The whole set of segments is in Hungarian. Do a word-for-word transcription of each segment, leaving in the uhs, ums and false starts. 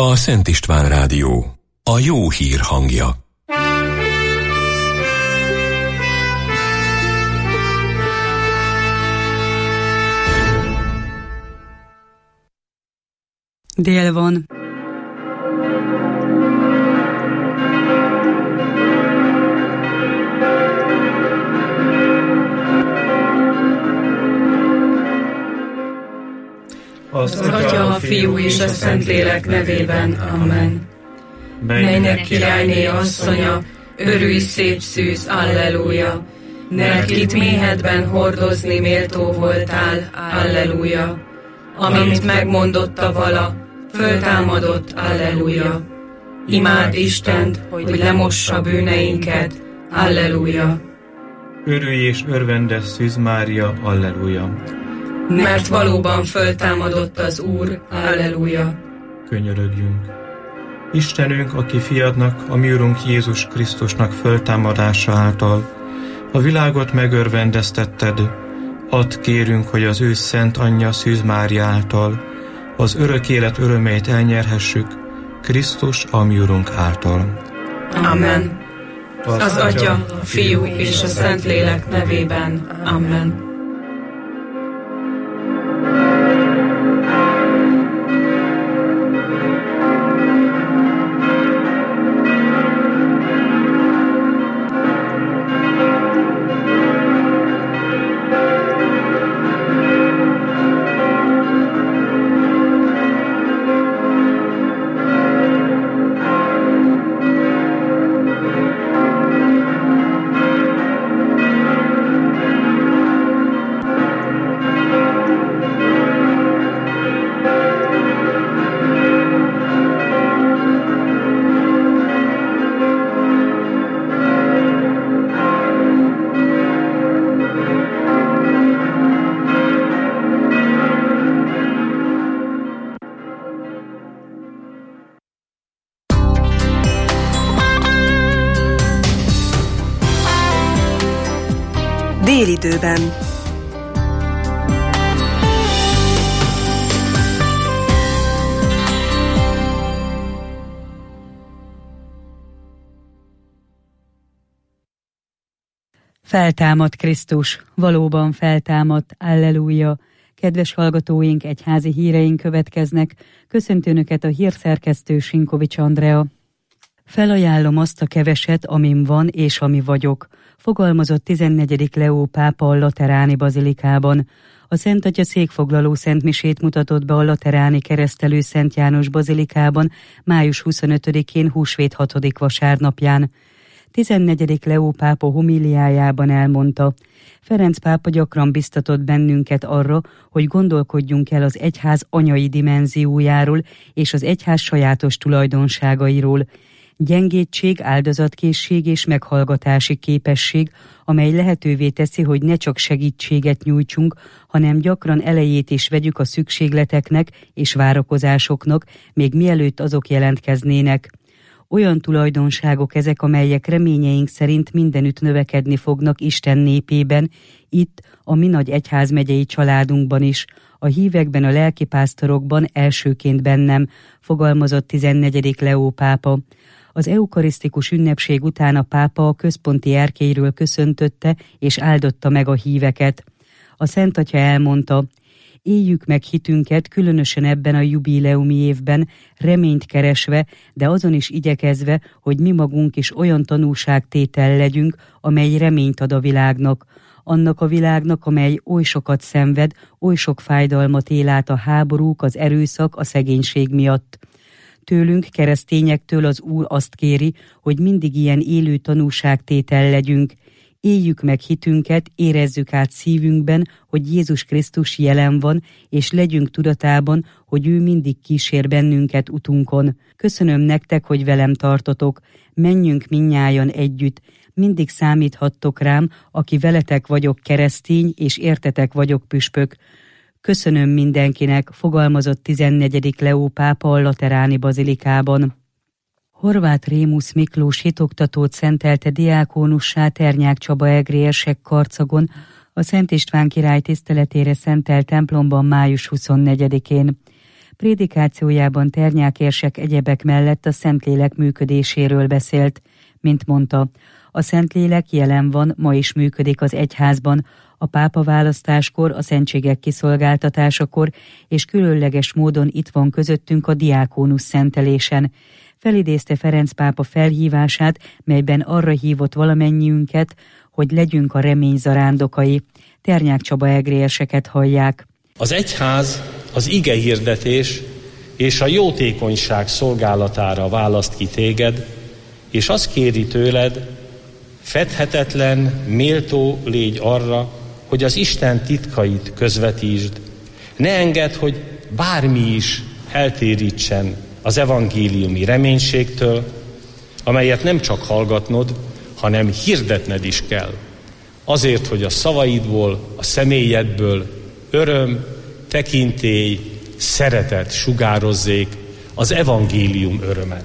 A Szent István Rádió, a jó hír hangja. Dél van. Az Atya, a Fiú és a Szentlélek nevében. Amen. Mennynek királyné asszonya, örülj szép szűz, alleluja! Mert kit méhedben hordozni méltó voltál, alleluja! Amint megmondotta vala, föltámadott, alleluja! Imád Istent, hogy lemossa bűneinket, alleluja! Örülj és örvendes Szűz Mária, alleluja! Mert valóban föltámadott az Úr, alleluja! Könyörögjünk! Istenünk, aki fiadnak, a mi Urunk Jézus Krisztusnak föltámadása által a világot megörvendeztetted, add kérünk, hogy az ő szent anyja Szűz Mária által az örök élet örömeit elnyerhessük, Krisztus a mi Urunk által. Amen. Az, az Atya, a Fiú és a Szentlélek nevében. Amen. Délidőben. Feltámadt Krisztus, valóban feltámadt, alleluja! Kedves hallgatóink, egyházi híreink következnek. Köszöntöm Önöket a hírszerkesztő Sinkovics Andrea. Felajánlom azt a keveset, amim van és ami vagyok, fogalmazott tizennegyedik Leó pápa a Lateráni bazilikában. A Szent Atya székfoglaló szentmisét mutatott be a Lateráni Keresztelő Szent János bazilikában május huszonötödikén húsvét hatodik vasárnapján. tizennegyedik Leó pápa homíliájában elmondta: Ferenc pápa gyakran biztatott bennünket arra, hogy gondolkodjunk el az egyház anyai dimenziójáról és az egyház sajátos tulajdonságairól. Gyengétség, áldozatkészség és meghallgatási képesség, amely lehetővé teszi, hogy ne csak segítséget nyújtsunk, hanem gyakran elejét is vegyük a szükségleteknek és várakozásoknak, még mielőtt azok jelentkeznének. Olyan tulajdonságok ezek, amelyek reményeink szerint mindenütt növekedni fognak Isten népében, itt, a mi nagy egyházmegyei családunkban is, a hívekben, a lelkipásztorokban, elsőként bennem, fogalmazott tizennegyedik Leó pápa. Az eukarisztikus ünnepség után a pápa a központi erkélyről köszöntötte és áldotta meg a híveket. A Szent Atya elmondta: éljük meg hitünket, különösen ebben a jubileumi évben, reményt keresve, de azon is igyekezve, hogy mi magunk is olyan tanúságtétel legyünk, amely reményt ad a világnak. Annak a világnak, amely oly sokat szenved, oly sok fájdalmat él át a háborúk, az erőszak, a szegénység miatt. Tőlünk, keresztényektől az Úr azt kéri, hogy mindig ilyen élő tanúságtétel legyünk. Éljük meg hitünket, érezzük át szívünkben, hogy Jézus Krisztus jelen van, és legyünk tudatában, hogy ő mindig kísér bennünket utunkon. Köszönöm nektek, hogy velem tartotok. Menjünk mindnyájan együtt. Mindig számíthattok rám, aki veletek vagyok keresztény, és értetek vagyok püspök. Köszönöm mindenkinek, fogalmazott tizennegyedik Leó pápa a Lateráni bazilikában. Horváth Rémusz Miklós hitoktatót szentelte diákónussá Ternyák Csaba egrérsek Karcagon, a Szent István király tiszteletére szentelt templomban május huszonnegyedikén. Prédikációjában Ternyák érsek egyebek mellett a Szentlélek működéséről beszélt. Mint mondta, a Szentlélek jelen van, ma is működik az egyházban, a pápa választáskor, a szentségek kiszolgáltatásakor, és különleges módon itt van közöttünk a diákónusz szentelésen. Felidézte Ferenc pápa felhívását, melyben arra hívott valamennyiünket, hogy legyünk a remény zarándokai. Ternyák Csaba egrérseket hallják. Az egyház az igehirdetés és a jótékonyság szolgálatára választ ki téged, és azt kéri tőled, fedhetetlen, méltó légy arra, hogy az Isten titkait közvetítsd. Ne engedd, hogy bármi is eltérítsen az evangéliumi reménységtől, amelyet nem csak hallgatnod, hanem hirdetned is kell. Azért, hogy a szavaidból, a személyedből öröm, tekintély, szeretet sugározzék az evangélium öröme.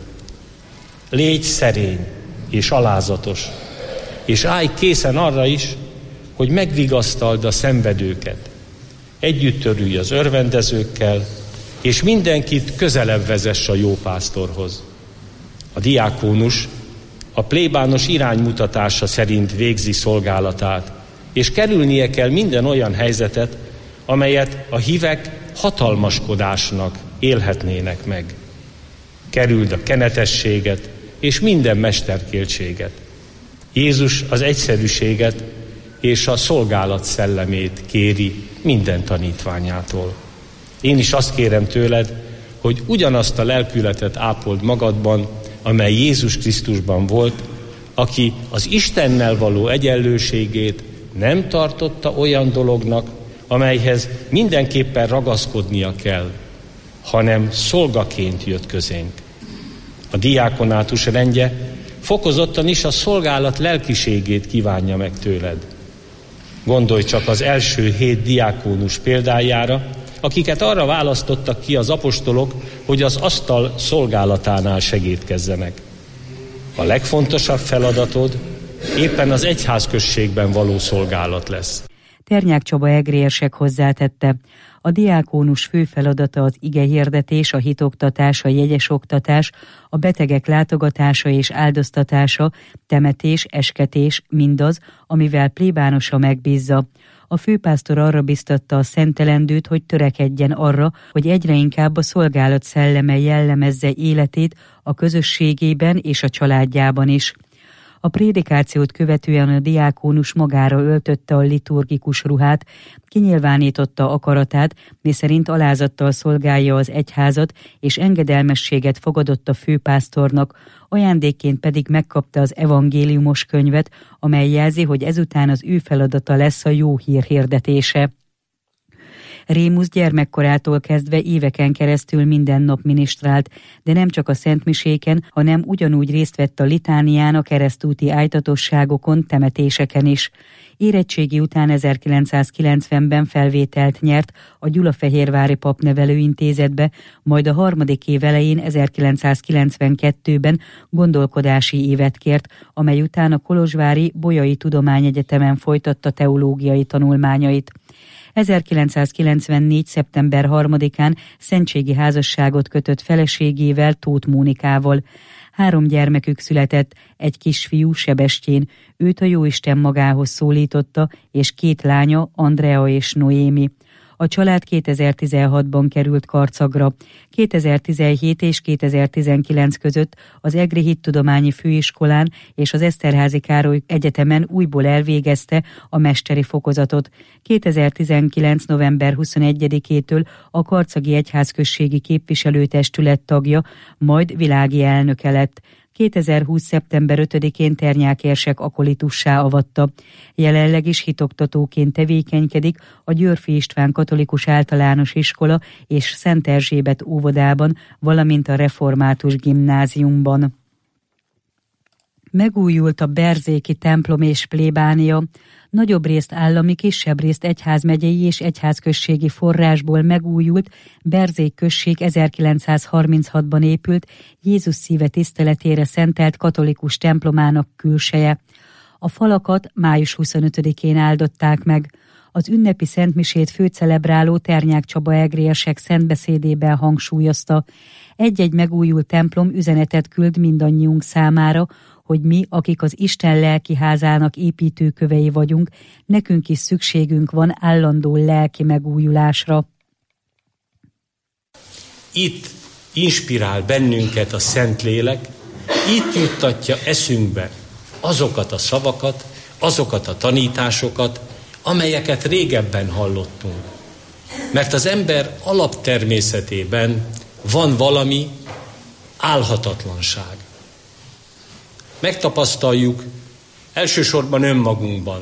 Légy szerény és alázatos, és állj készen arra is, hogy megvigasztald a szenvedőket. Együtt törülj az örvendezőkkel, és mindenkit közelebb vezess a jó pásztorhoz. A diákónus a plébános iránymutatása szerint végzi szolgálatát, és kerülnie kell minden olyan helyzetet, amelyet a hívek hatalmaskodásnak élhetnének meg. Kerüld a kenetességet és minden mesterkéltséget. Jézus az egyszerűséget és a szolgálat szellemét kéri minden tanítványától. Én is azt kérem tőled, hogy ugyanazt a lelkületet ápold magadban, amely Jézus Krisztusban volt, aki az Istennel való egyenlőségét nem tartotta olyan dolognak, amelyhez mindenképpen ragaszkodnia kell, hanem szolgaként jött közénk. A diákonátus rendje fokozottan is a szolgálat lelkiségét kívánja meg tőled. Gondolj csak az első hét diákónus példájára, akiket arra választottak ki az apostolok, hogy az asztal szolgálatánál segédkezzenek. A legfontosabb feladatod éppen az egyházközségben való szolgálat lesz. Ternyák Csaba egrérsek hozzátette, a diákónus fő feladata az igehirdetés, a hitoktatás, a jegyes oktatás, a betegek látogatása és áldoztatása, temetés, esketés, mindaz, amivel plébánosa megbízza. A főpásztor arra biztatta a szentelendőt, hogy törekedjen arra, hogy egyre inkább a szolgálat szelleme jellemezze életét a közösségében és a családjában is. A prédikációt követően a diákónus magára öltötte a liturgikus ruhát, kinyilvánította akaratát, miszerint alázattal szolgálja az egyházat, és engedelmességet fogadott a főpásztornak, ajándékként pedig megkapta az evangéliumos könyvet, amely jelzi, hogy ezután az ő feladata lesz a jó hír hirdetése. Rémusz gyermekkorától kezdve éveken keresztül minden nap minisztrált, de nem csak a szentmiséken, hanem ugyanúgy részt vett a litánián, a keresztúti ájtatosságokon, temetéseken is. Érettségi után ezerkilencszázkilencvenben felvételt nyert a Gyulafehérvári Papnevelőintézetbe, majd a harmadik év elején ezerkilencszázkilencvenkettőben gondolkodási évet kért, amely után a kolozsvári Bolyai Tudományegyetemen folytatta teológiai tanulmányait. ezerkilencszázkilencvennégy. szeptember harmadikán szentségi házasságot kötött feleségével, Tóth Mónikával. Három gyermekük született, egy kisfiú, Sebestyén, őt a Jóisten magához szólította, és két lánya, Andrea és Noémi. A család kétezer-tizenhatban került Karcagra. kétezer-tizenhét és kétezer-tizenkilenc között az Egri Hittudományi Főiskolán és az Eszterházy Károly Egyetemen újból elvégezte a mesteri fokozatot. kétezer-tizenkilenc. november huszonegyedikétől a Karcagi Egyházközségi Képviselőtestület tagja, majd világi elnöke lett. kétezer-húsz. szeptember ötödikén Ternyák érsek akolitussá avatta. Jelenleg is hitoktatóként tevékenykedik a Györffy István Katolikus Általános Iskola és Szent Erzsébet óvodában, valamint a Református Gimnáziumban. Megújult a berzéki templom és plébánia. Nagyobb részt állami, kisebb részt egyházmegyei és egyházközségi forrásból megújult Berzék község ezerkilencszázharminchatban épült, Jézus szíve tiszteletére szentelt katolikus templomának külseje. A falakat május huszonötödikén áldották meg. Az ünnepi szentmisét főcelebráló Ternyák Csaba egriesek szentbeszédében hangsúlyozta, egy-egy megújult templom üzenetet küld mindannyiunk számára, hogy mi, akik az Isten lelkiházának építőkövei vagyunk, nekünk is szükségünk van állandó lelki megújulásra. Itt inspirál bennünket a Szentlélek, itt juttatja eszünkbe azokat a szavakat, azokat a tanításokat, amelyeket régebben hallottunk. Mert az ember alaptermészetében van valami álhatatlanság. Megtapasztaljuk elsősorban önmagunkban,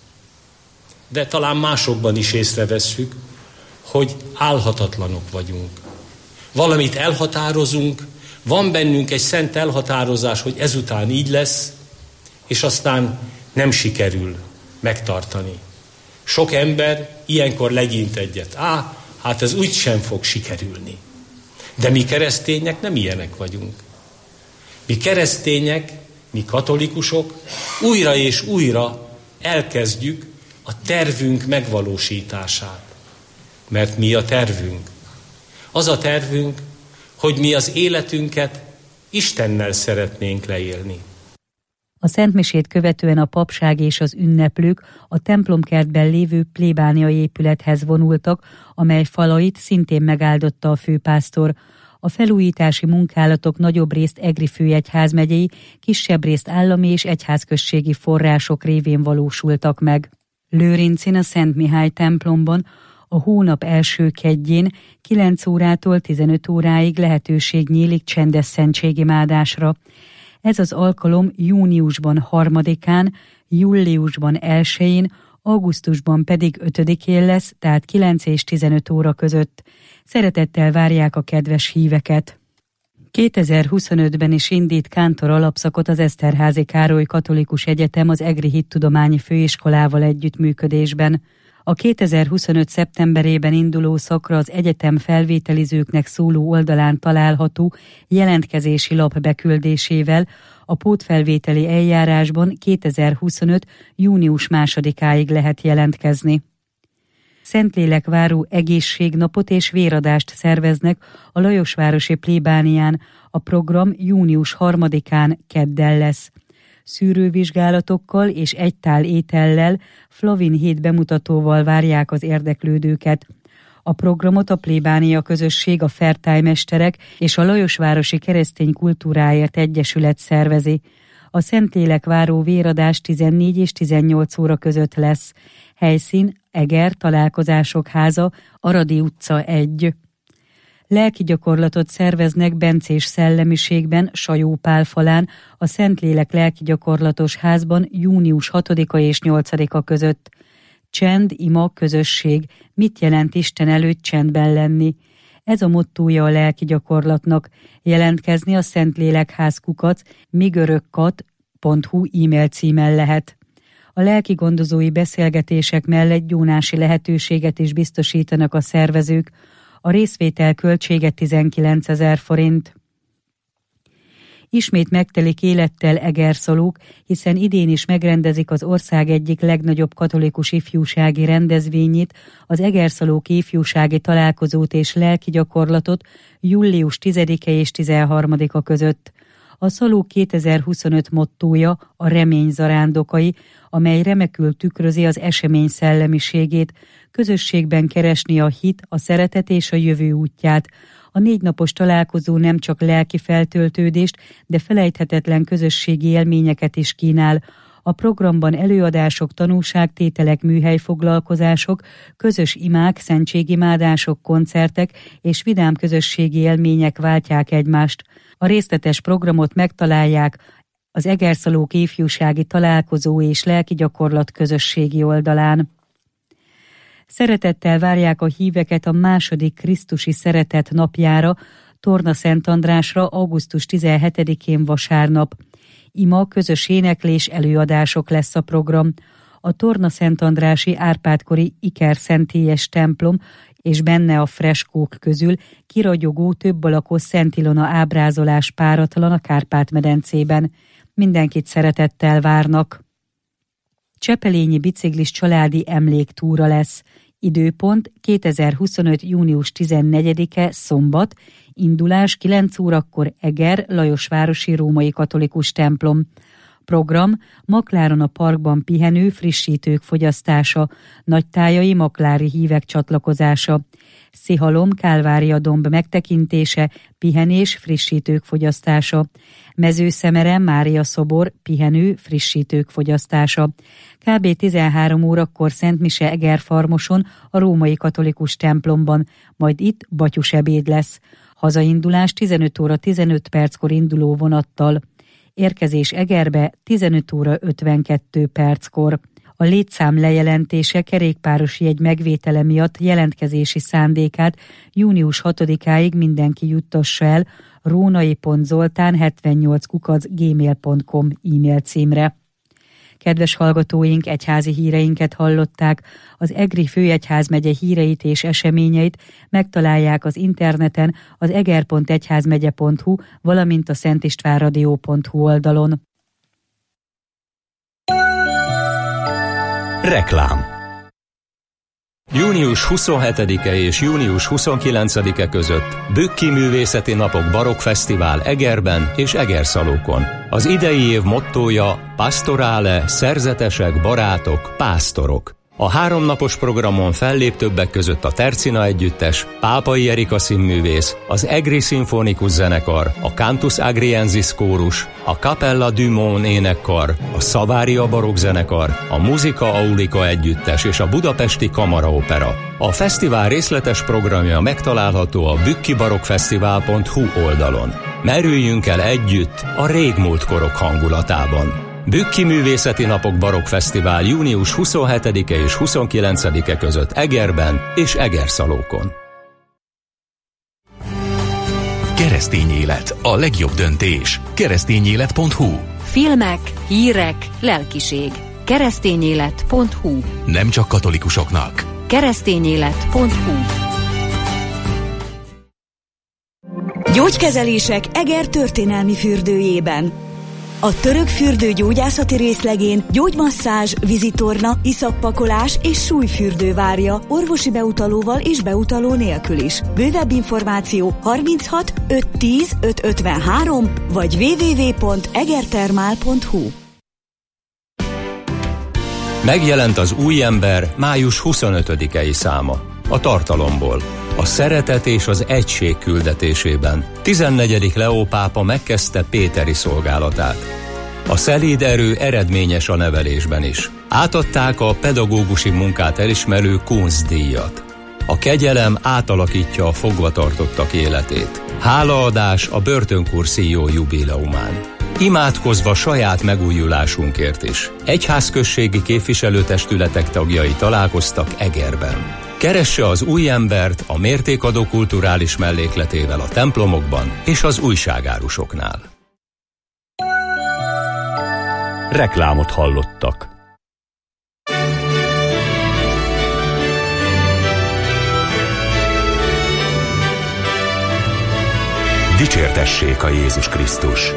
de talán másokban is észrevesszük, hogy álhatatlanok vagyunk. Valamit elhatározunk, van bennünk egy szent elhatározás, hogy ezután így lesz, és aztán nem sikerül megtartani. Sok ember ilyenkor legyint egyet. Á, hát ez úgysem fog sikerülni. De mi keresztények nem ilyenek vagyunk. Mi keresztények, mi katolikusok újra és újra elkezdjük a tervünk megvalósítását. Mert mi a tervünk? Az a tervünk, hogy mi az életünket Istennel szeretnénk leélni. A szentmisét követően a papság és az ünneplők a templomkertben lévő plébánia épülethez vonultak, amely falait szintén megáldotta a főpásztor. A felújítási munkálatok nagyobb részt Egri főegyházmegyei, kisebb részt állami és egyházközségi források révén valósultak meg. Lőrincin a Szent Mihály templomban a hónap első kedjén kilenc órától tizenöt óráig lehetőség nyílik csendes szentségimádásra. Ez az alkalom júniusban harmadikán, júliusban elsején, augusztusban pedig ötödikén lesz, tehát kilenc és tizenöt óra között. Szeretettel várják a kedves híveket. kétezer-huszonötben is indít kántor alapszakot az Eszterházy Károly Katolikus Egyetem az Egri Hittudományi Főiskolával együttműködésben. A kétezer-huszonöt szeptemberében induló szakra az egyetem felvételizőknek szóló oldalán található jelentkezési lap beküldésével a pótfelvételi eljárásban kétezer-huszonöt június másodikáig lehet jelentkezni. Szentlélekváró egészségnapot és véradást szerveznek a Lajosvárosi plébánián, a program június harmadikán kedden lesz. Szűrővizsgálatokkal és egy tál étellel, Flavin hét bemutatóval várják az érdeklődőket. A programot a plébánia közösség, a fertálymesterek és a Lajosvárosi Keresztény Kultúráért Egyesület szervezi. A Szentlélekváró véradás tizennégy és tizennyolc óra között lesz. Helyszín Eger, Találkozások háza, Aradi utca egy. Lelki gyakorlatot szerveznek bencés szellemiségben, Sajó Pál falán, a Szentlélek lelki gyakorlatos házban június hatodika és nyolcadika között. Csend, ima, közösség. Mit jelent Isten előtt csendben lenni? Ez a mottója a lelki gyakorlatnak. Jelentkezni a Szentlélekház kukac migörökkat pont hu e-mail címen lehet. A lelki gondozói beszélgetések mellett gyónási lehetőséget is biztosítanak a szervezők. A részvétel költsége tizenkilencezer forint. Ismét megtelik élettel Egerszalók, hiszen idén is megrendezik az ország egyik legnagyobb katolikus ifjúsági rendezvényét, az Egerszalók ifjúsági találkozót és lelki gyakorlatot július tizedike és tizenharmadika között. A Szalók kétezer-huszonöt mottója a remény zarándokai, amely remekül tükrözi az esemény szellemiségét, közösségben keresni a hit, a szeretet és a jövő útját. A négy napos találkozó nem csak lelki feltöltődést, de felejthetetlen közösségi élményeket is kínál. A programban előadások, tanúságtételek, műhelyfoglalkozások, közös imák, szentségimádások, koncertek és vidám közösségi élmények váltják egymást. A részletes programot megtalálják az Egerszalók ifjúsági találkozó és lelki gyakorlat közösségi oldalán. Szeretettel várják a híveket a második Krisztusi Szeretet napjára, Torna Szent Andrásra augusztus tizenhetedikén vasárnap. Ima, közös éneklés, előadások lesz a program. A Torna Szent Andrási Árpád-kori Iker-szentélyes templom és benne a freskók közül kiragyogó több alakos Szent Ilona ábrázolás páratlan a Kárpát-medencében. Mindenkit szeretettel várnak. Csepelényi biciklis családi emléktúra lesz. Időpont kétezer-huszonöt. június tizennegyedike szombat, indulás kilenc órakor Eger, Lajosvárosi Római Katolikus templom. Program: Makláron a parkban pihenő frissítők fogyasztása, nagytájai maklári hívek csatlakozása, Szihalom Kálvária domb megtekintése, pihenés, frissítők fogyasztása, Mezőszemere Mária szobor, pihenő, frissítők fogyasztása. Kb. tizenhárom órakor szentmise Egerfarmoson, a Római Katolikus templomban, majd itt batyusebéd lesz. Hazaindulás tizenöt óra tizenöt perckor induló vonattal. Érkezés Egerbe tizenöt óra ötvenkettő perckor. A létszám lejelentése kerékpáros jegy megvétele miatt jelentkezési szándékát június hatodikáig mindenki juttassa el rónai pont zoltán hetvennyolc kukac gmail pont com e-mail címre. Kedves hallgatóink, egyházi híreinket hallották. Az Egri főegyházmegye híreit és eseményeit megtalálják az interneten, az eger pont egyházmegye pont hu, valamint a szentistvánradio pont hu oldalon. Reklám. június huszonhetedike és június huszonkilencedike között Bükki Művészeti Napok Barokk Fesztivál Egerben és Egerszalókon. Az idei év mottója Pastorale, szerzetesek, barátok, pásztorok. A háromnapos programon fellép többek között a Tercina Együttes, Pápai Erika színművész, az Egri Szimfonikus Zenekar, a Cantus Agriensis Kórus, a Capella du Mon énekkar, a Savaria Barokk Zenekar, a Musica Aulica Együttes és a Budapesti Kamaraopera. A fesztivál részletes programja megtalálható a bükkibarokkfesztivál pont hu oldalon. Merüljünk el együtt a régmúlt korok hangulatában. Bükki Művészeti Napok Barokk Fesztivál június huszonhetedike és huszonkilencedike között Egerben és Egerszalókon. Keresztény élet, a legjobb döntés. keresztényélet pont hu. Filmek, hírek, lelkiség. keresztényélet pont hu. Nem csak katolikusoknak. keresztényélet pont hu. Gyógykezelések Eger történelmi fürdőjében. A török fürdő gyógyászati részlegén gyógymasszázs, vízitorna, iszappakolás és súlyfürdő várja orvosi beutalóval és beutaló nélkül is. Bővebb információ harminchat ötszáz tíz ötszázötvenhárom vagy double-u double-u double-u pont egertermál pont hu. Megjelent az Új ember május huszonötödikei száma. A tartalomból. A szeretet és az egység küldetésében tizennegyedik Leó pápa megkezdte péteri szolgálatát. A szelíd erő eredményes a nevelésben is. Átadták a pedagógusi munkát elismerő Kunstdíjat. A kegyelem átalakítja a fogvatartottak életét. Hálaadás a börtönkurszíjó jubileumán. Imádkozva saját megújulásunkért is. Egyházközségi képviselőtestületek tagjai találkoztak Egerben. Keresse az Új embert a mértékadó kulturális mellékletével a templomokban és az újságárusoknál. Reklámot hallottak. Dicsértessék a Jézus Krisztus!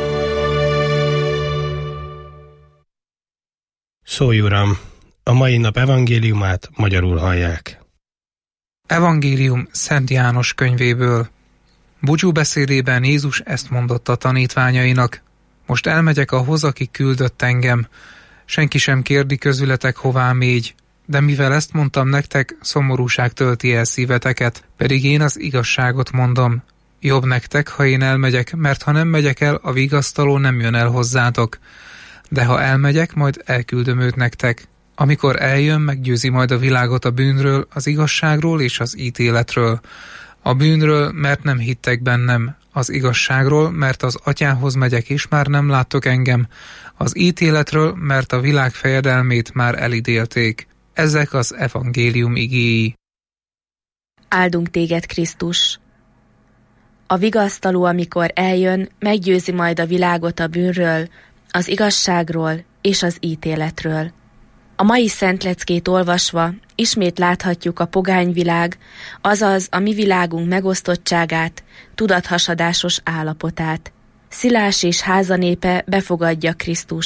Szólj, Uram! A mai nap evangéliumát magyarul hallják. Evangélium Szent János könyvéből. Búcsú beszédében Jézus ezt mondott a tanítványainak: most elmegyek ahhoz, aki küldött engem. Senki sem kérdi közületek, hová mégy, de mivel ezt mondtam nektek, szomorúság tölti el szíveteket, pedig én az igazságot mondom. Jobb nektek, ha én elmegyek, mert ha nem megyek el, a vigasztaló nem jön el hozzátok. De ha elmegyek, majd elküldöm őt nektek. Amikor eljön, meggyőzi majd a világot a bűnről, az igazságról és az ítéletről. A bűnről, mert nem hittek bennem, az igazságról, mert az Atyához megyek és már nem láttok engem, az ítéletről, mert a világ fejedelmét már elidélték. Ezek az evangélium igéi. Áldunk téged, Krisztus! A vigasztaló, amikor eljön, meggyőzi majd a világot a bűnről, az igazságról és az ítéletről. A mai szentleckét olvasva ismét láthatjuk a pogányvilág, azaz a mi világunk megosztottságát, tudathasadásos állapotát. Szilás és házanépe befogadja Krisztust,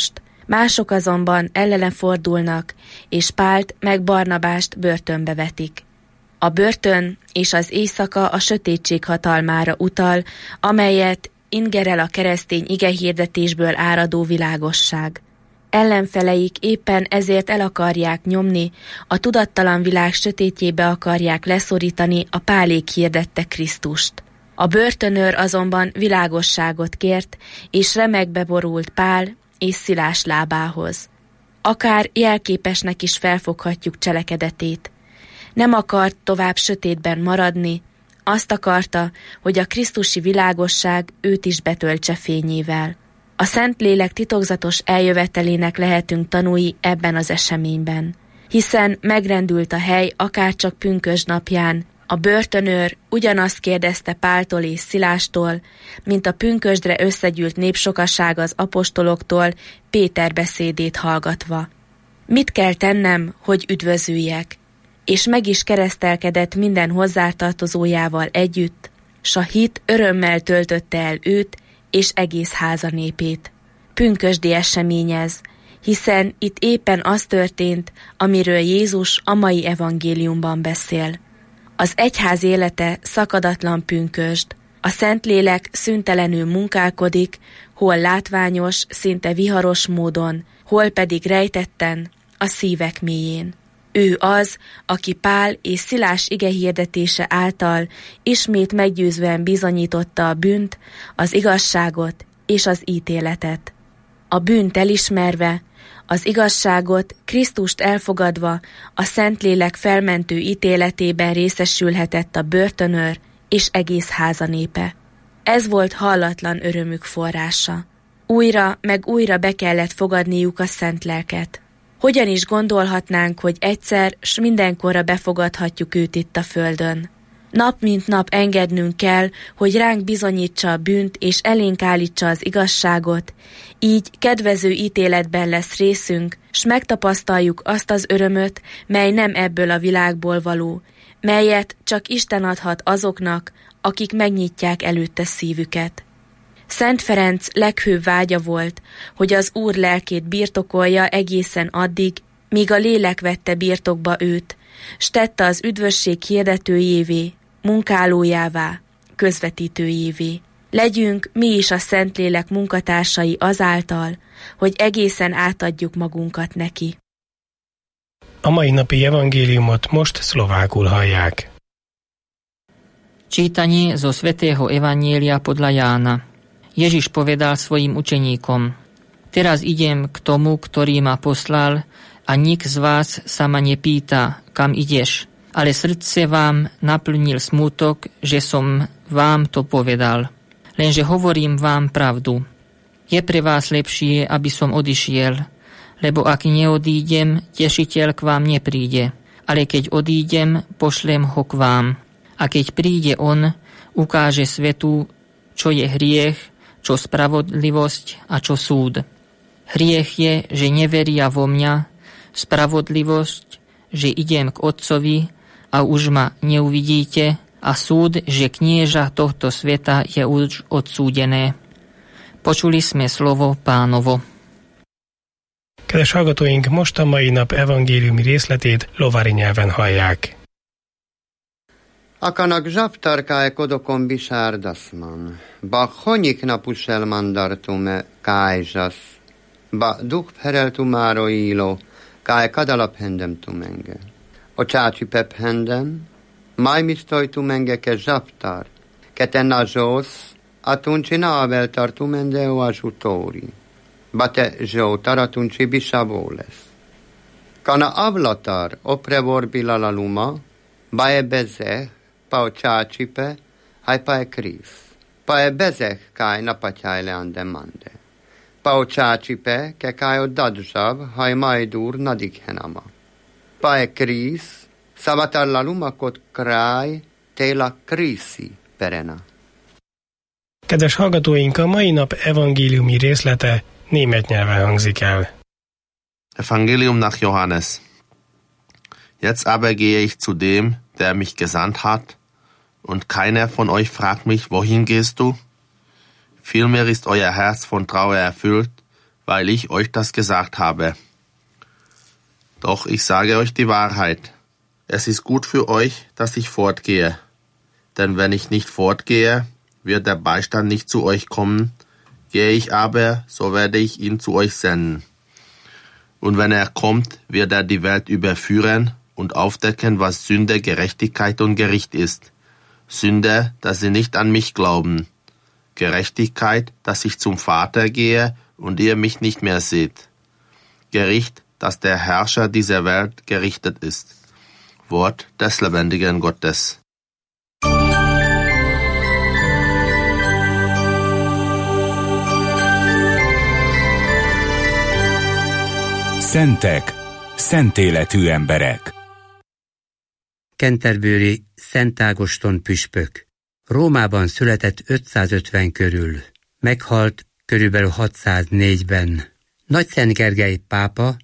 Mások azonban ellene fordulnak, és Pált meg Barnabást börtönbe vetik. A börtön és az éjszaka a sötétség hatalmára utal, amelyet ingerel a keresztény igehirdetésből áradó világosság. Ellenfeleik éppen ezért el akarják nyomni, a tudattalan világ sötétjébe akarják leszorítani a Pálék hirdette Krisztust. A börtönőr azonban világosságot kért, és remegbe borult Pál és Szilás lábához. Akár jelképesnek is felfoghatjuk cselekedetét. Nem akart tovább sötétben maradni, azt akarta, hogy a krisztusi világosság őt is betöltse fényével. A Szentlélek titokzatos eljövetelének lehetünk tanúi ebben az eseményben, hiszen megrendült a hely akárcsak pünkösd napján. A börtönőr ugyanazt kérdezte Páltól és Szilástól, mint a pünkösdre összegyűlt népsokaság az apostoloktól Péter beszédét hallgatva. Mit kell tennem, hogy üdvözüljek? És meg is keresztelkedett minden hozzátartozójával együtt, s a hit örömmel töltötte el őt és egész háza népét. Pünkösdi esemény ez, hiszen itt éppen az történt, amiről Jézus a mai evangéliumban beszél. Az egyház élete szakadatlan pünkösd, a Szentlélek szüntelenül munkálkodik, hol látványos, szinte viharos módon, hol pedig rejtetten, a szívek mélyén. Ő az, aki Pál és Szilás igehirdetése által ismét meggyőzően bizonyította a bűnt, az igazságot és az ítéletet. A bűnt elismerve, az igazságot Krisztust elfogadva a Szentlélek felmentő ítéletében részesülhetett a börtönőr és egész háza népe. Ez volt hallatlan örömük forrása. Újra meg újra be kellett fogadniuk a szent lelket. Hogyan is gondolhatnánk, hogy egyszer s mindenkorra befogadhatjuk őt itt a földön? Nap mint nap engednünk kell, hogy ránk bizonyítsa a bűnt és elénk állítsa az igazságot, így kedvező ítéletben lesz részünk, s megtapasztaljuk azt az örömöt, mely nem ebből a világból való, melyet csak Isten adhat azoknak, akik megnyitják előtte szívüket. Szent Ferenc leghőbb vágya volt, hogy az Úr lelkét birtokolja egészen addig, míg a lélek vette birtokba őt, s tette az üdvösség hirdetőjévé, munkálójává, közvetítőjévé. Legyünk mi is a Szentlélek munkatársai azáltal, hogy egészen átadjuk magunkat neki. A mai napi evangéliumot most szlovákul hallják. Čítanie zo svätého Evanjelia podľa Jána. Ježiš povedal svojim učeníkom: Teraz idem k tomu, ktorý ma poslal, a nik z vás sa ma nepýta, kam ideš, ale srdce vám naplnil smútok, že som vám to povedal. Lenže hovorím vám pravdu. Je pre vás lepšie, aby som odišiel, lebo ak neodídem, tešiteľ k vám nepríde, ale keď odídem, pošlem ho k vám. A keď príde on, ukáže svetu, čo je hriech, čo spravodlivosť a čo súd. Hriech je, že neveria vo mňa, spravodlivosť, že idem k Otcovi a už ma neuvidíte, a súd, že knieža tohto sveta je už odsúdené. Počuli sme slovo Pánovo. Kedves hallgatóink, most a mai nap evangéliumi részletét lovári nyelven hallják. Akanak zsaptarkáj kodokon bisárdaszman, ba honyik napusel mandartume kájzsasz, ba dukphereltumáro íló, káj kadalaphendem tumenge. O csácsi pephendem, majmistoj tumenge ke zsaptar, ke tenna zsósz, atunci navel tartumende o ajutóri, ba te zsótar atunci bisabó lesz. Kana avlatar oprevor bilalaluma, ba e bezeh, pa o csácsipe, haj pa e krisz. Pa e bezeh kaj napatyáj leande mande. Pa o csácsipe, ke kaj o dadzsav, haj majdur nadikhenama. Pa e krisz, szavatar la lumakot kráj, téla krészi perena. Kedves hallgatóink, a mai nap evangéliumi részlete német nyelven hangzik el. Evangelium nach Johannes. Jetzt aber gehe ich zu dem, der mich gesandt hat, und keiner von euch fragt mich, wohin gehst du? Vielmehr ist euer Herz von Trauer erfüllt, weil ich euch das gesagt habe. Doch ich sage euch die Wahrheit. Es ist gut für euch, dass ich fortgehe. Denn wenn ich nicht fortgehe, wird der Beistand nicht zu euch kommen. Gehe ich aber, so werde ich ihn zu euch senden. Und wenn er kommt, wird er die Welt überführen und aufdecken, was Sünde, Gerechtigkeit und Gericht ist. Sünde, dass sie nicht an mich glauben. Gerechtigkeit, dass ich zum Vater gehe und ihr mich nicht mehr seht. Gericht, dass der Herrscher dieser Welt gerichtet ist. Wort des lebendigen Gottes. Szentek, szent életű emberek. Canterbury Szent Ágoston püspök. Rómában született ötszázötven körül. Meghalt körülbelül hatszáznégyben. Nagyszent Gergely pápa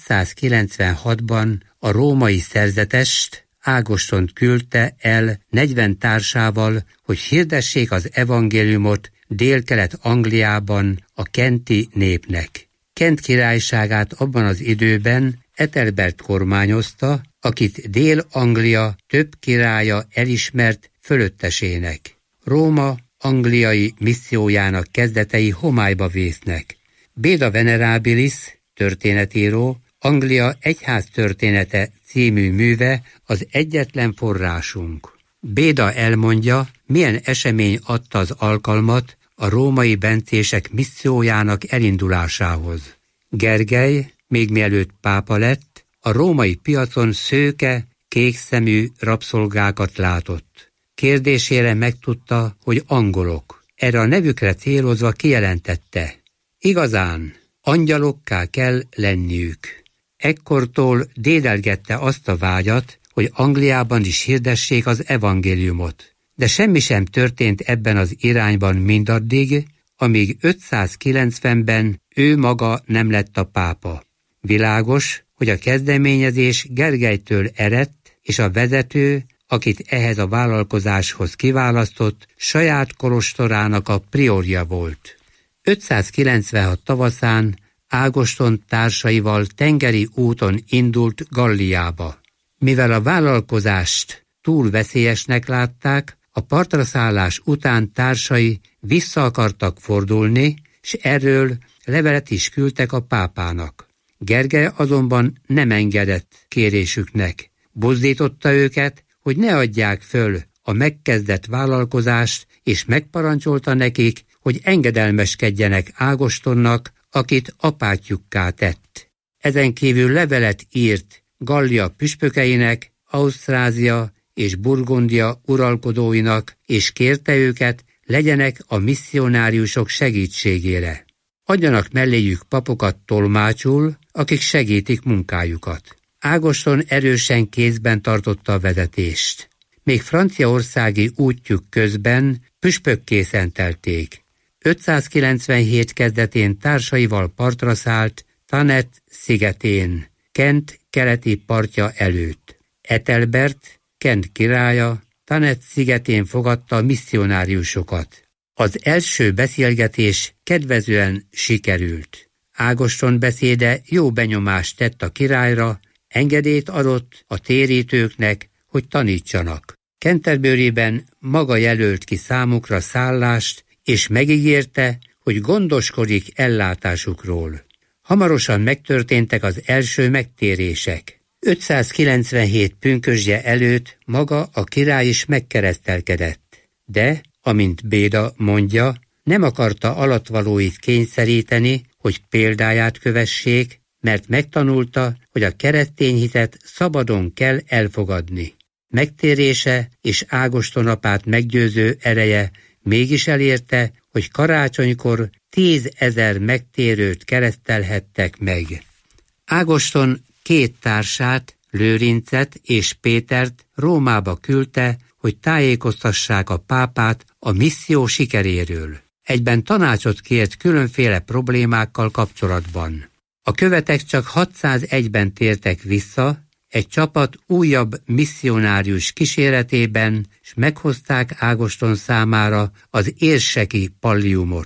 ötszázkilencvenhatban a római szerzetest, Ágostont küldte el negyven társával, hogy hirdessék az evangéliumot délkelet Angliában a kenti népnek. Kent királyságát abban az időben Ethelbert kormányozta, akit Dél-Anglia több királya elismert fölöttesének. Róma angliai missziójának kezdetei homályba vésznek. Beda Venerabilis, történetíró, Anglia egyház története című műve az egyetlen forrásunk. Béda elmondja, milyen esemény adta az alkalmat a római bencések missziójának elindulásához. Gergely, még mielőtt pápa lett, a római piacon szőke, kékszemű rabszolgákat látott. Kérdésére megtudta, hogy angolok. Erre a nevükre célozva kijelentette: igazán, angyalokká kell lenniük. Ekkortól dédelgette azt a vágyat, hogy Angliában is hirdessék az evangéliumot. De semmi sem történt ebben az irányban mindaddig, amíg ötszázkilencvenben ő maga nem lett a pápa. Világos, hogy a kezdeményezés Gergelytől eredt, és a vezető, akit ehhez a vállalkozáshoz kiválasztott, saját kolostorának a priorja volt. ötszázkilencvenhat tavaszán Ágoston társaival tengeri úton indult Galliába. Mivel a vállalkozást túl veszélyesnek látták, a partra szállás után társai vissza akartak fordulni, s erről levelet is küldtek a pápának. Gergely azonban nem engedett kérésüknek. Buzdította őket, hogy ne adják föl a megkezdett vállalkozást, és megparancsolta nekik, hogy engedelmeskedjenek Ágostonnak, akit apátjukká tett. Ezen kívül levelet írt Gallia püspökeinek, Ausztrázia és Burgundia uralkodóinak, és kérte őket, legyenek a misszionáriusok segítségére. Adjanak melléjük papokat tolmácsul, akik segítik munkájukat. Ágoston erősen kézben tartotta a vezetést. Még franciaországi útjuk közben püspökké szentelték. ötszázkilencvenhét kezdetén társaival partra szállt Thanet szigetén, Kent keleti partja előtt. Ethelbert, Kent királya, Thanet szigetén fogadta a misszionáriusokat. Az első beszélgetés kedvezően sikerült. Ágoston beszéde jó benyomást tett a királyra, engedélyt adott a térítőknek, hogy tanítsanak. Canterburyben maga jelölt ki számukra szállást, és megígérte, hogy gondoskodik ellátásukról. Hamarosan megtörténtek az első megtérések. ötszázkilencvenhét pünkösdje előtt maga a király is megkeresztelkedett, de, amint Béda mondja, nem akarta alattvalóit kényszeríteni, hogy példáját kövessék, mert megtanulta, hogy a keresztény hitet szabadon kell elfogadni. Megtérése és Ágoston apát meggyőző ereje mégis elérte, hogy karácsonykor tízezer megtérőt keresztelhettek meg. Ágoston két társát, Lőrincet és Pétert Rómába küldte, hogy tájékoztassák a pápát a misszió sikeréről. Egyben tanácsot kért különféle problémákkal kapcsolatban. A követek csak hatszázegyben tértek vissza, egy csapat újabb misszionárius kíséretében, s meghozták Ágoston számára az érseki palliumot.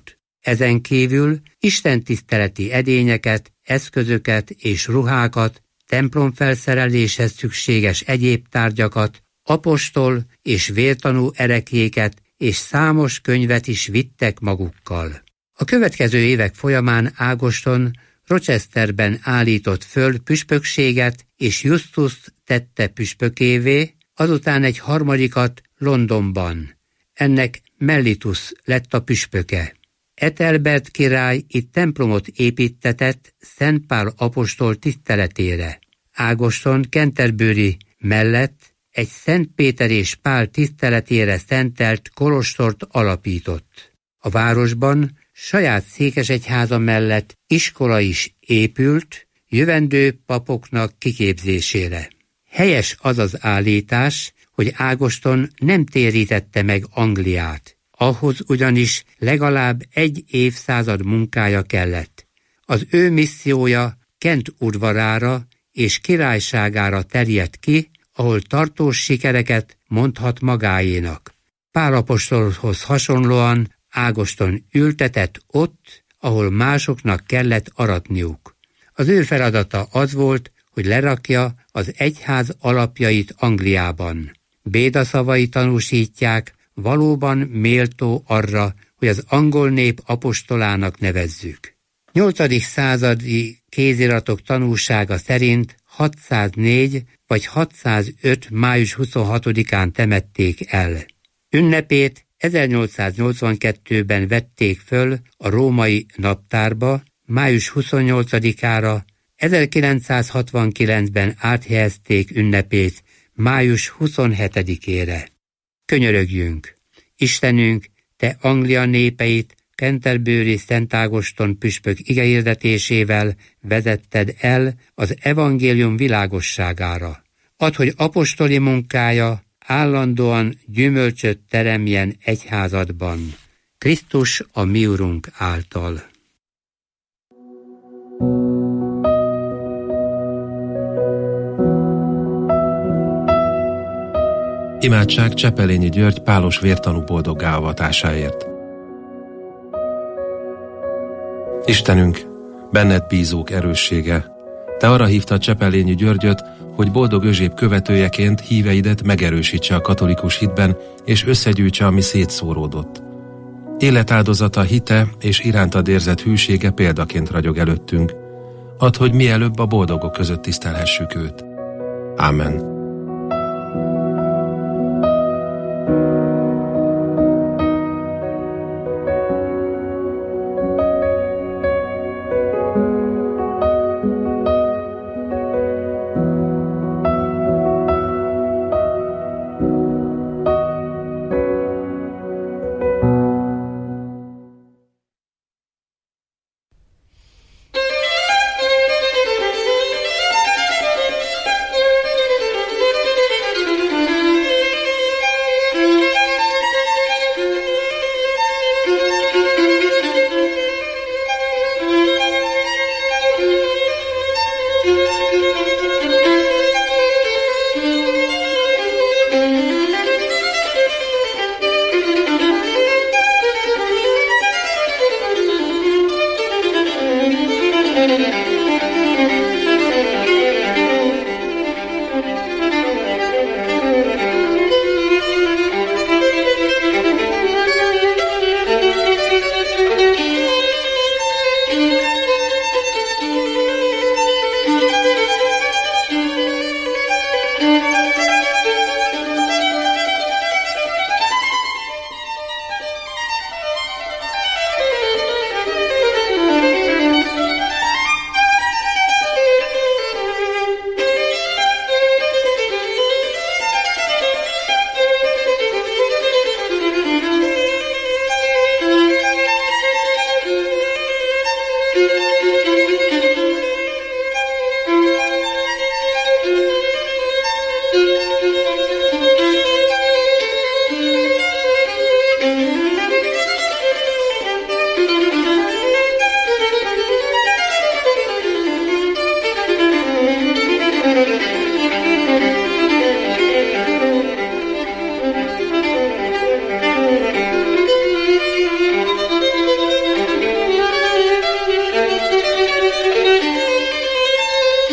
Ezen kívül istentiszteleti edényeket, eszközöket és ruhákat, templomfelszereléshez szükséges egyéb tárgyakat, apostol és vértanú ereklyéket és számos könyvet is vittek magukkal. A következő évek folyamán Ágoston Rochesterben állított föl püspökséget, és Justus tette püspökévé, azután egy harmadikat Londonban. Ennek Mellitus lett a püspöke. Ethelbert király itt templomot építtetett Szent Pál apostol tiszteletére. Ágoston Canterbury mellett egy Szent Péter és Pál tiszteletére szentelt kolostort alapított. A városban saját székesegyháza mellett iskola is épült, jövendő papoknak kiképzésére. Helyes az az állítás, hogy Ágoston nem térítette meg Angliát. Ahhoz ugyanis legalább egy évszázad munkája kellett. Az ő missziója Kent udvarára és királyságára terjedt ki, ahol tartós sikereket mondhat magáénak. Pál apostolhoz hasonlóan Ágoston ültetett ott, ahol másoknak kellett aratniuk. Az ő feladata az volt, hogy lerakja az egyház alapjait Angliában. Bédaszavai tanúsítják, valóban méltó arra, hogy az angol nép apostolának nevezzük. nyolcadik századi kéziratok tanúsága szerint hatszáznégy vagy hatszázöt. május huszonhatodikán temették el. Ünnepét ezernyolcszáznyolcvankettőben vették föl a római naptárba, május huszonnyolcadikára, ezerkilencszázhatvankilencben áthelyezték ünnepét május huszonhetedikére. Könyörögjünk! Istenünk, Te Anglia népeit Canterbury Szent Ágoston püspök igehirdetésével vezetted el az evangélium világosságára. Add, hogy apostoli munkája állandóan gyümölcsöt teremjen egyházadban. Krisztus a mi Urunk által. Imádság Csepelényi György pálos vértanú boldoggá avatásáért. Istenünk, benned bízók erőssége, Te arra hívtad Csepelényi Györgyöt, hogy boldog özséb követőjeként híveidet megerősítse a katolikus hitben, és összegyűjtse, ami szétszóródott. Életáldozata, hite és irántad érzett hűsége példaként ragyog előttünk. Add, hogy mielőbb a boldogok között tisztelhessük őt. Ámen.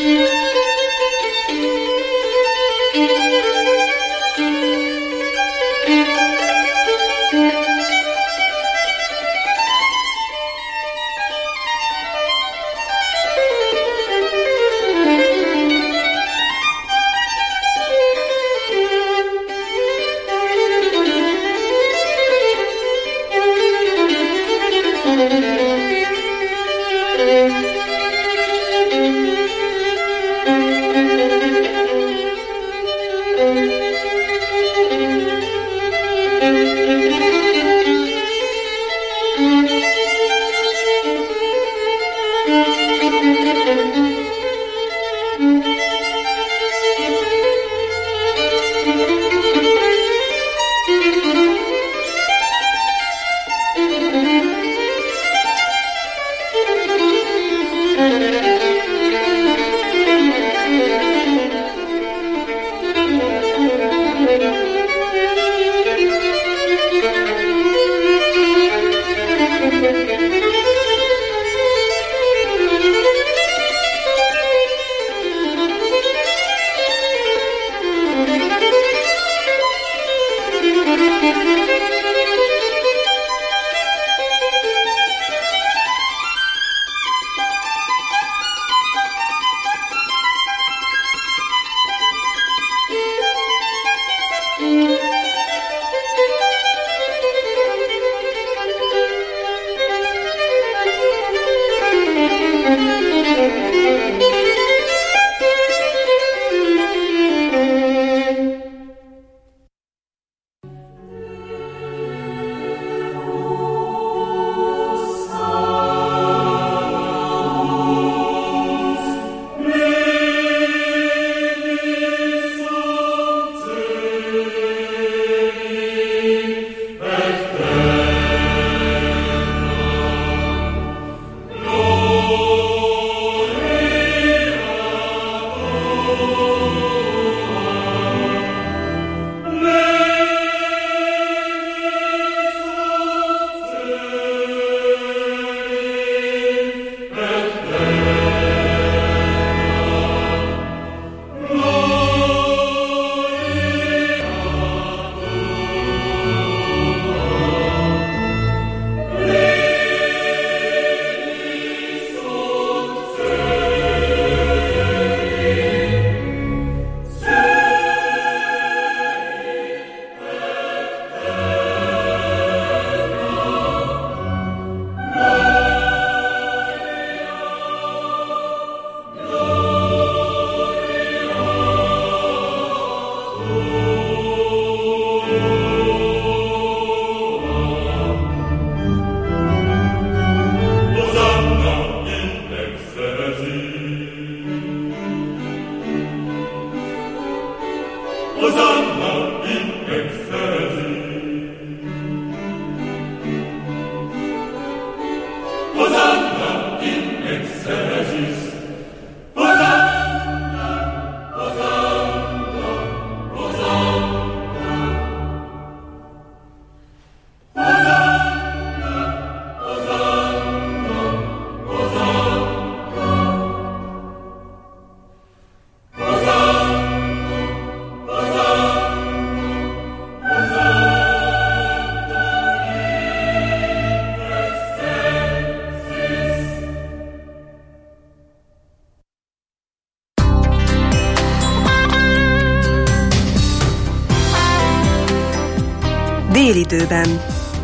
Délidőben.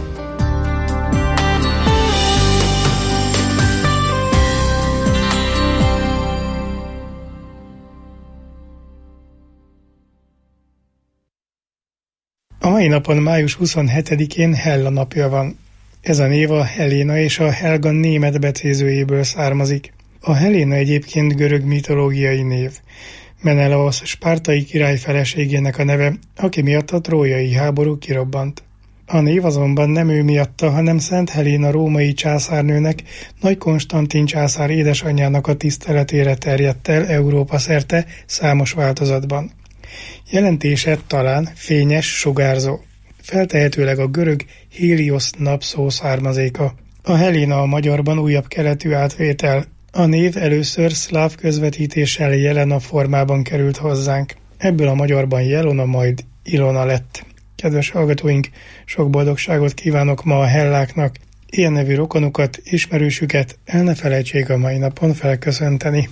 A mai napon, május huszonhetedikén Hella napja van. Ez a név a Helena és a Helga német becézőjéből származik. A Helena egyébként görög mitológiai név. Menelaosz spártai király feleségének a neve, aki miatt a trójai háború kirobbant. A név azonban nem ő miatta, hanem Szent Helena római császárnőnek, Nagy Konstantin császár édesanyjának a tiszteletére terjedt el Európa szerte számos változatban. Jelentése talán fényes, sugárzó. Feltehetőleg a görög Héliosz napszó származéka. A Helena a magyarban újabb keletű átvétel. A név először szláv közvetítéssel Jelena formában került hozzánk. Ebből a magyarban Jelona, majd Ilona lett. Kedves hallgatóink, sok boldogságot kívánok ma a helláknak, ilyen nevű rokonukat, ismerősüket el ne felejtsék a mai napon felköszönteni.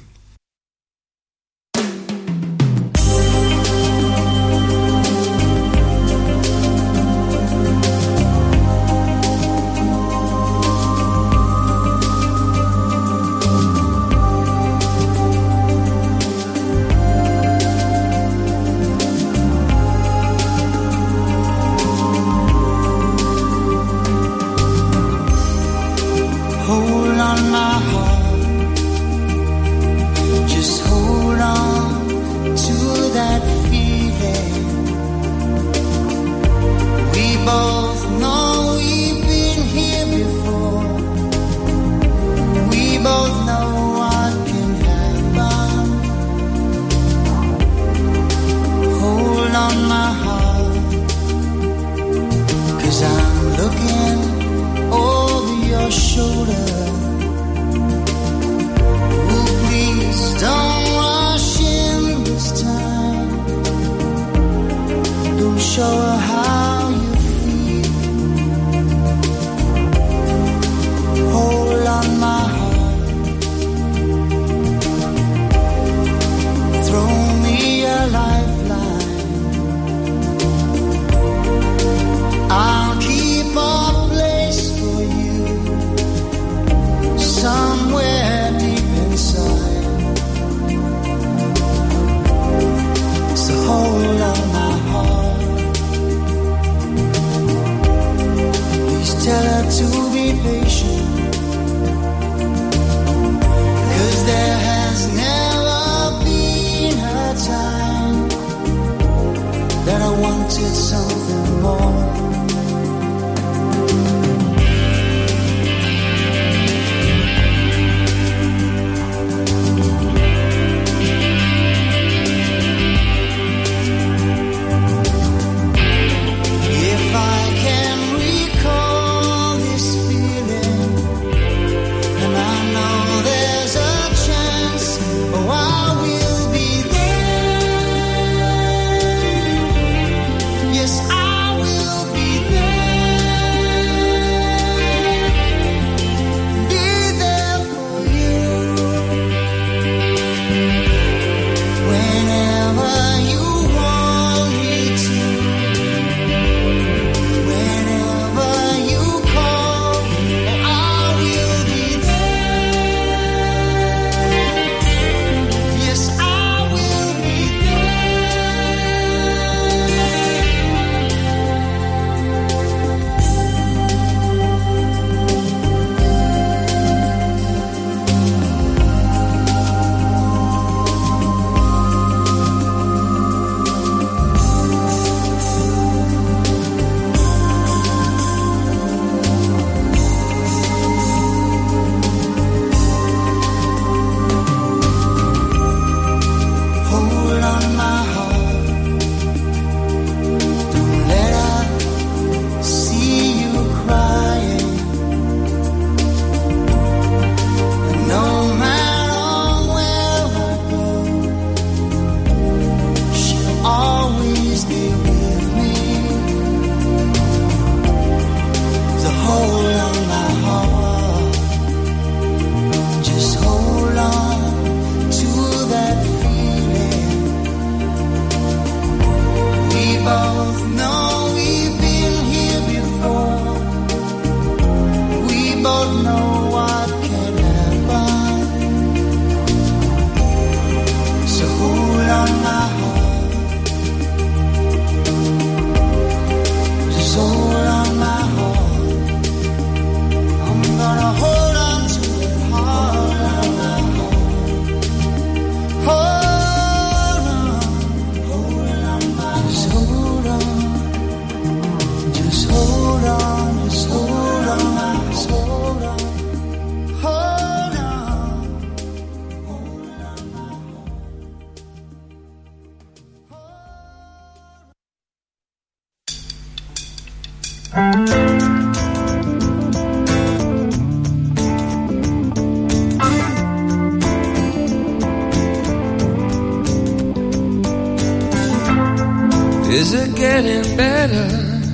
Is it getting better?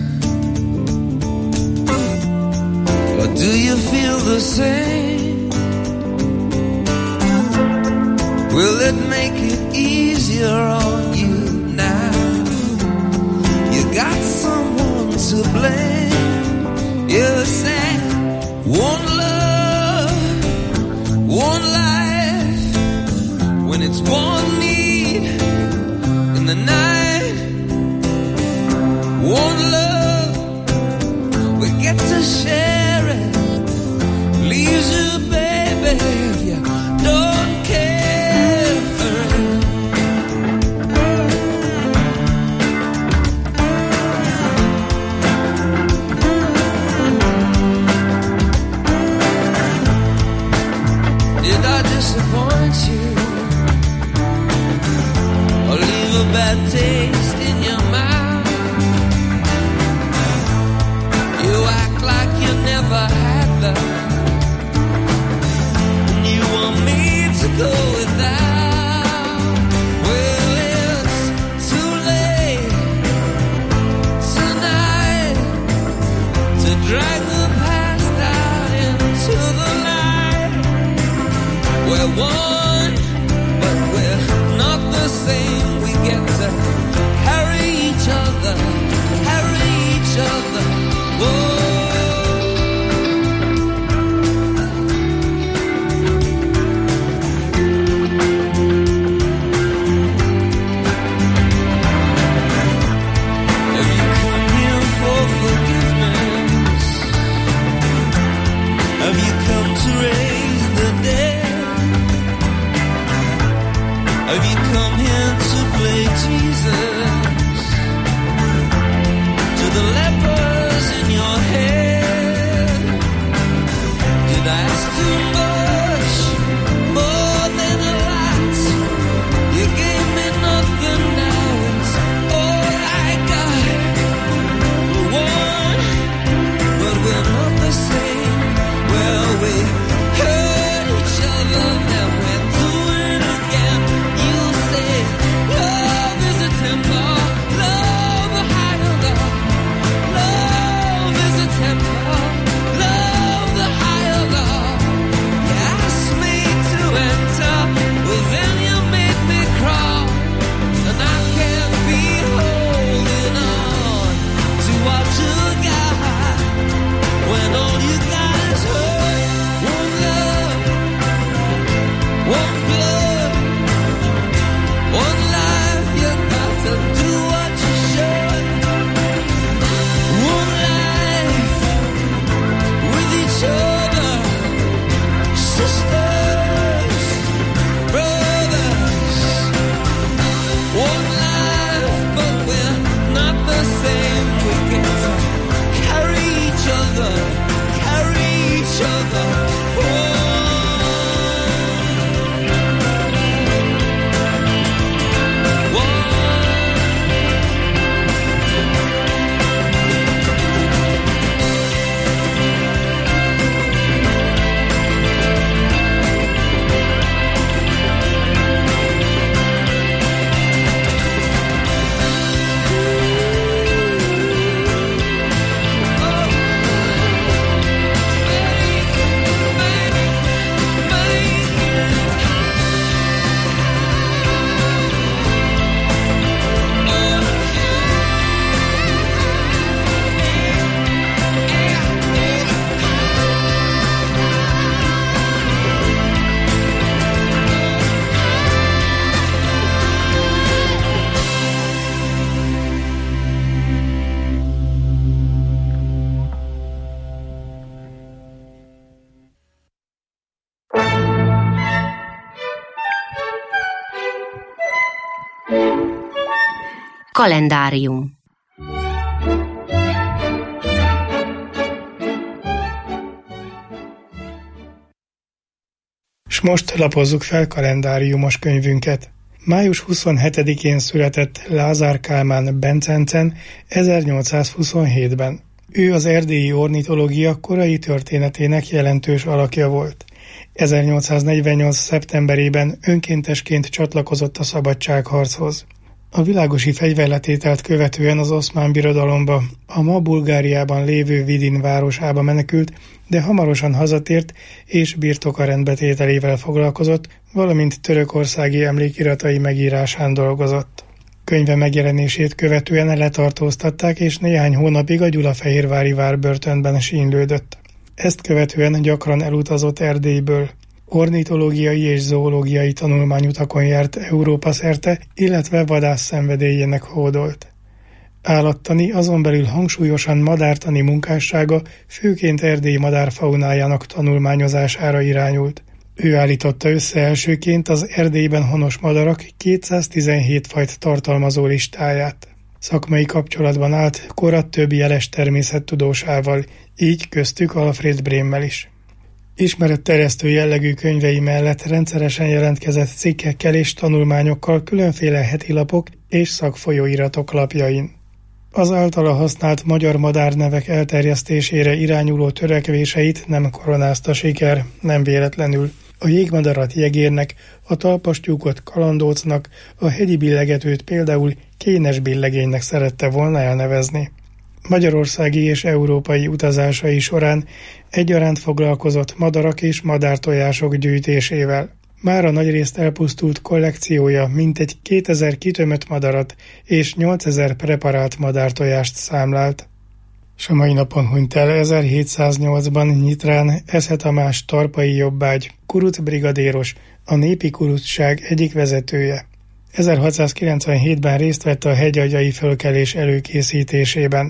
Or do you feel the same? Will it make it easier on you now? You got someone to blame. You said one love, one life, when it's one need in the night, one love, we get to share it, leaves you, baby, if you don't care for it. Did I disappoint you or leave a bad taste in your mouth? You act like you never had love, and you want me to go without. Well, it's too late tonight to drag the past out into the light. We're one, but we're not the same. We get to carry each other, carry each other. Whoa. Have you come here for forgiveness? Have you come to raise the dead? Have you come here to play Jesus to the lepers in your head? Did I ask too much, more than a lot? You gave me nothing, now it's all I got. We're one, but we're not the same. Well, we hurt each other, now we're doing it again. You say love is a temper, love a higher love. Love is a temper, love the higher love. You asked me to enter, well then you made me crawl, and I can't be holding on to what you got when all you got is hurt. One love, one blood, one life. You got to do what you should. One life with each other, sisters, brothers. One life, but we're not the same. We get to carry each other, carry each other. Kalendárium. S most lapozzuk fel kalendáriumos könyvünket. május huszonhetedikén született Lázár Kálmán Bencencen ezernyolcszázhuszonhétben. Ő az erdélyi ornitológia korai történetének jelentős alakja volt. ezernyolcszáznegyvennyolc. szeptemberében önkéntesként csatlakozott a szabadságharchoz. A világosi fegyverletételt követően az Oszmán Birodalomba, a ma Bulgáriában lévő Vidin városába menekült, de hamarosan hazatért és birtoka rendbetételével foglalkozott, valamint törökországi emlékiratai megírásán dolgozott. Könyve megjelenését követően letartóztatták, és néhány hónapig a gyulafehérvári várbörtönben sínlődött. Ezt követően gyakran elutazott Erdélyből. Ornitológiai és zoológiai tanulmányutakon járt Európa szerte, illetve vadász szenvedélyének hódolt. Állattani, azon belül hangsúlyosan madártani munkássága főként Erdély madárfaunájának tanulmányozására irányult. Ő állította össze elsőként az Erdélyben honos madarak kétszáztizenhét fajt tartalmazó listáját. Szakmai kapcsolatban állt kora több jeles természettudósával, így köztük Alfred Brehmmel is. Ismeretterjesztő jellegű könyvei mellett rendszeresen jelentkezett cikkekkel és tanulmányokkal különféle hetilapok és szakfolyóiratok lapjain. Az általa használt magyar madárnevek elterjesztésére irányuló törekvéseit nem koronázta siker, nem véletlenül. A jégmadarat jegérnek, a talpastyúkot kalandócnak, a hegyi billegetőt például kénes billegénynek szerette volna elnevezni. Magyarországi és európai utazásai során egyaránt foglalkozott madarak és madártojások gyűjtésével. Mára nagyrészt elpusztult kollekciója mintegy kétezer kitömött madarat és nyolcezer preparált madártojást számlált. S a mai napon hunyt el ezerhétszáznyolcban Nyitrán Esze Tamás tarpai jobbágy, kuruc brigadéros, a népi kurucság egyik vezetője. ezerhatszázkilencvenhétben részt vett a hegyagyai fölkelés előkészítésében.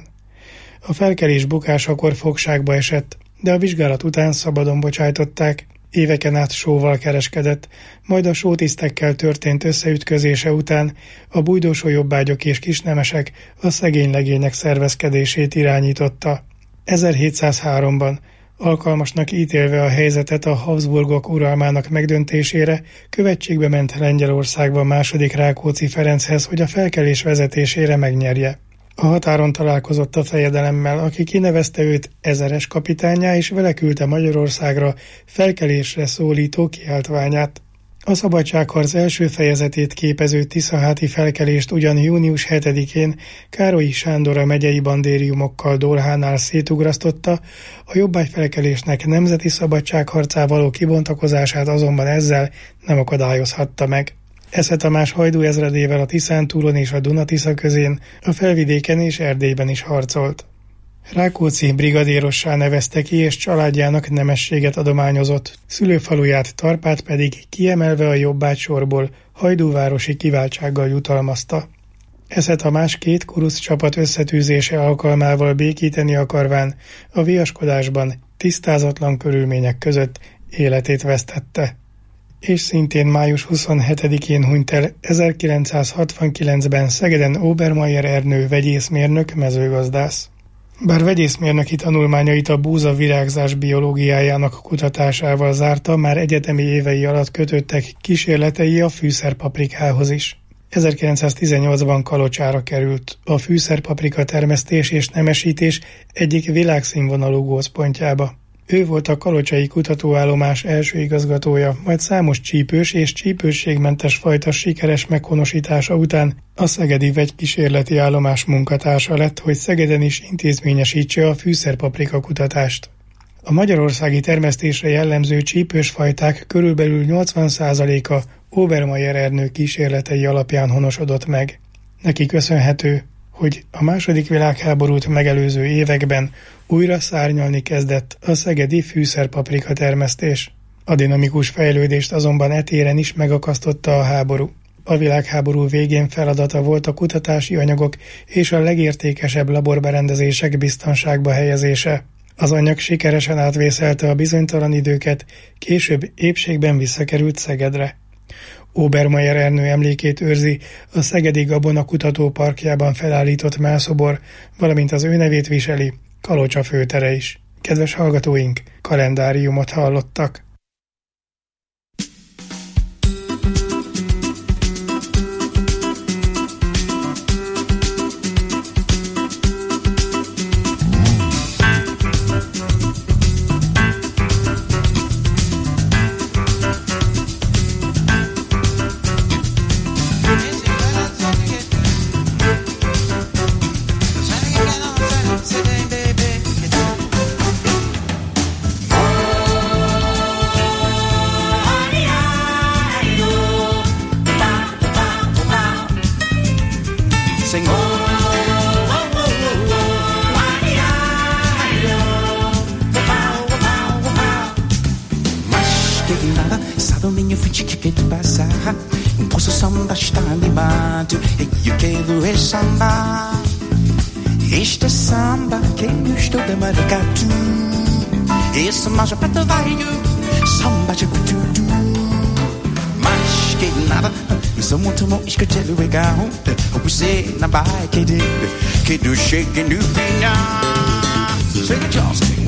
A felkelés bukásakor fogságba esett, de a vizsgálat után szabadon bocsájtották. Éveken át sóval kereskedett, majd a sótisztekkel történt összeütközése után a bújdósó jobbágyok és kisnemesek a szegény legények szervezkedését irányította. ezerhétszázháromban alkalmasnak ítélve a helyzetet a Habsburgok uralmának megdöntésére, követségbe ment Lengyelországba második Rákóczi Ferenchez, hogy a felkelés vezetésére megnyerje. A határon találkozott a fejedelemmel, aki kinevezte őt ezeres kapitánnyá, és vele küldte Magyarországra felkelésre szólító kiáltványát. A szabadságharc első fejezetét képező tiszaháti felkelést ugyan június hetedikén Károlyi Sándor a megyei bandériumokkal Dolhánál szétugrasztotta, a jobbágyfelkelésnek nemzeti szabadságharcá való kibontakozását azonban ezzel nem akadályozhatta meg. Esze Tamás Hajdú ezredével a Tiszántúlon és a Duna-Tisza közén, a Felvidéken és Erdélyben is harcolt. Rákóczi brigadérossá nevezte ki, és családjának nemességet adományozott, szülőfaluját Tarpát pedig kiemelve a jobbágy sorból hajdúvárosi kiváltsággal jutalmazta. Esze Tamás két kuruc csapat összetűzése alkalmával békíteni akarván a viaskodásban tisztázatlan körülmények között életét vesztette. És szintén május huszonhetedikén hunyt el ezerkilencszázhatvankilencben Szegeden Obermayer Ernő vegyészmérnök mezőgazdász. Bár vegyészmérnöki tanulmányait a búza virágzás biológiájának kutatásával zárta, már egyetemi évei alatt kötöttek kísérletei a fűszerpaprikához is. ezerkilencszáztizennyolcban Kalocsára került, a fűszerpaprika termesztés és nemesítés egyik világszínvonalú gócpontjába. Ő volt a kalocsai kutatóállomás első igazgatója, majd számos csípős és csípősségmentes fajta sikeres meghonosítása után a szegedi vegykísérleti állomás munkatársa lett, hogy Szegeden is intézményesítse a fűszerpaprika kutatást. A magyarországi termesztésre jellemző csípős fajták körülbelül nyolcvan százaléka Obermayer Ernő kísérletei alapján honosodott meg. Neki köszönhető, hogy a második világháborút megelőző években újra szárnyalni kezdett a szegedi fűszerpaprika termesztés. A dinamikus fejlődést azonban e téren is megakasztotta a háború. A világháború végén feladata volt a kutatási anyagok és a legértékesebb laborberendezések biztonságba helyezése. Az anyag sikeresen átvészelte a bizonytalan időket, később épségben visszakerült Szegedre. Obermayer Ernő emlékét őrzi a Szegedi Gabona Kutatóparkjában felállított mászobor, valamint az ő nevét viseli Kalocsa főtere is. Kedves hallgatóink, kalendáriumot hallottak. It's Sing oh, oh, oh, oh, oh, ai-ai-ai-o, oh-pow, oh-pow. Mas que nada, sabe o minha frente que quer passar. Impulso samba está animado e eu quero é samba. Este samba que eu estou de maracatu. Esse macho preto vai samba de tudo. Mas que nada, sou muito bom escutar legal. Você na bike de que do shake no final. Shake it just sing.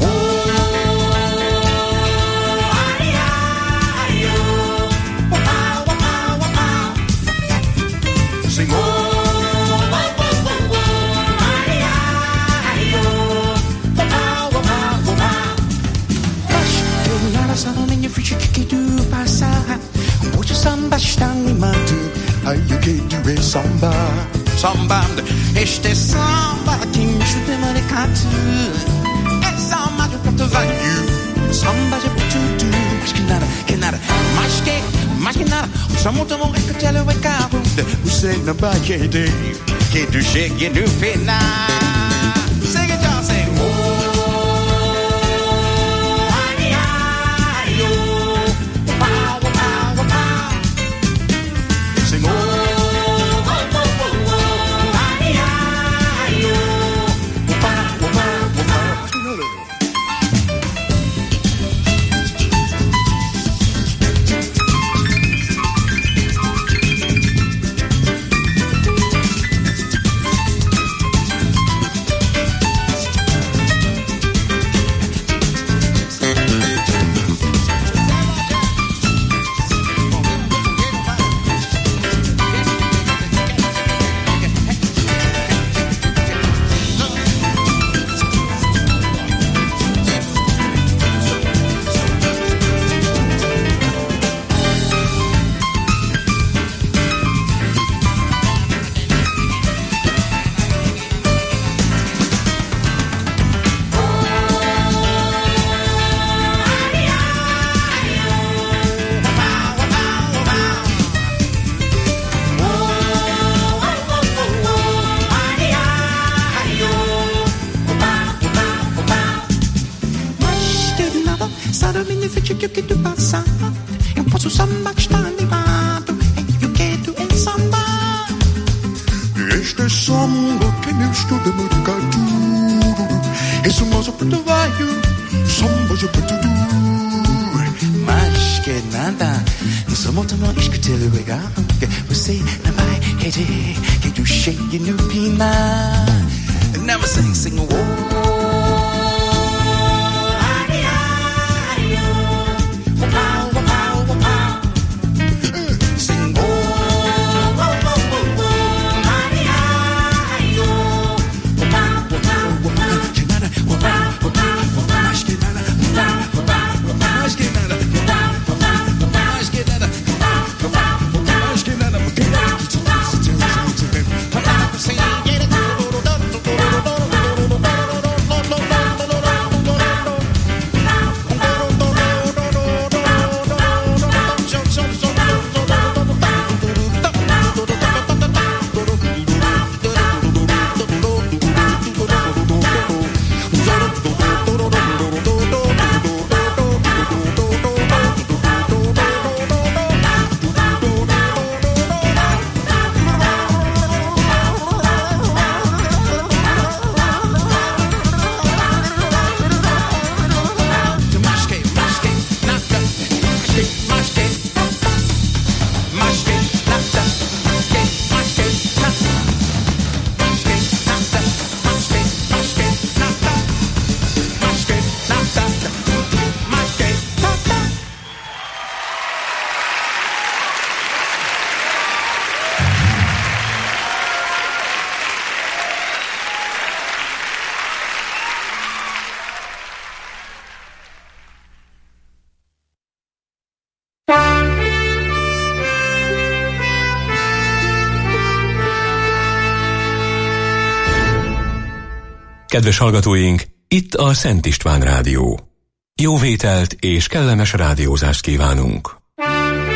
Sing oh, oh, oh, oh, oh, ai-ai-ai-o, oh-pow, oh-pow, oh-pow. Mas que nada, sabe a minha frente que quero passar. Hoje o samba está animado, ai eu quero é samba, samba. Este samba que me chuta maricatu. É samba de preto velho, samba de tudo. Mas que nada, que nada, mas que, mas que nada. Só muito bom escutar o carro. Você na baquete, que tu chegue no final. Sing it, y'all, sing. Never sing, sing, whoa. Kedves hallgatóink, itt a Szent István Rádió. Jó vételt és kellemes rádiózást kívánunk!